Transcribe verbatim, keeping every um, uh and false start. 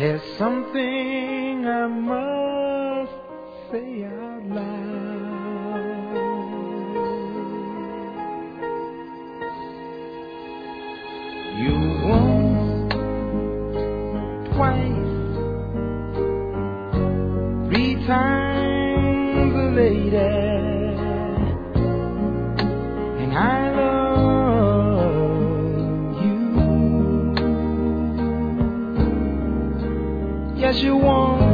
There's something I must say out loud. You once, twice, three times a lady, and I love you. Yes, you want